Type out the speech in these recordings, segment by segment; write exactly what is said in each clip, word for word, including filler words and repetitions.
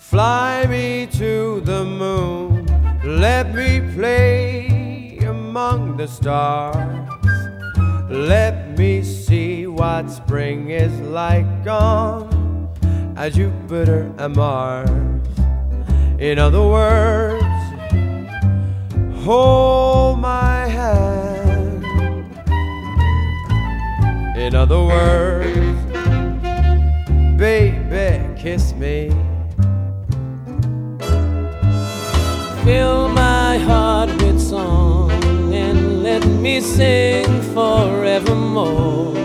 Fly me to the moon, let me play among the stars. Let me see what spring is like on a Jupiter and Mars. In other words, hold my hand. In other words, baby, kiss me. Fill my heart with song and let me sing forevermore.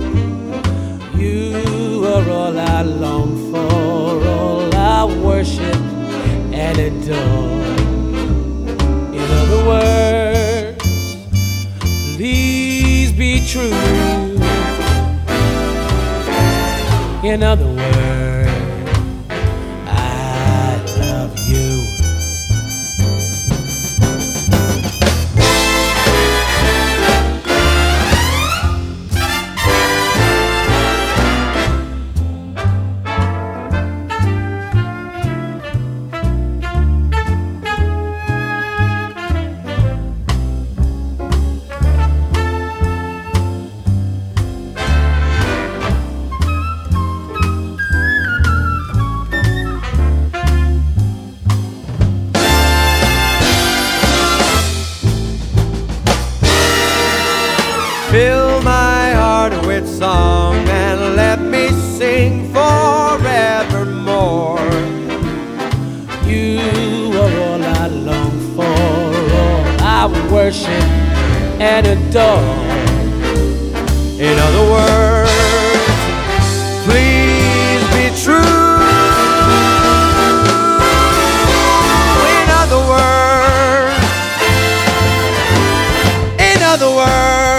You are all I long for, all I worship and adore. In other words, please be true. In other words, I love you. Fill my heart with song and let me sing forevermore. You are all I long for, all I worship and adore. In other words, please be true. In other words, in other words,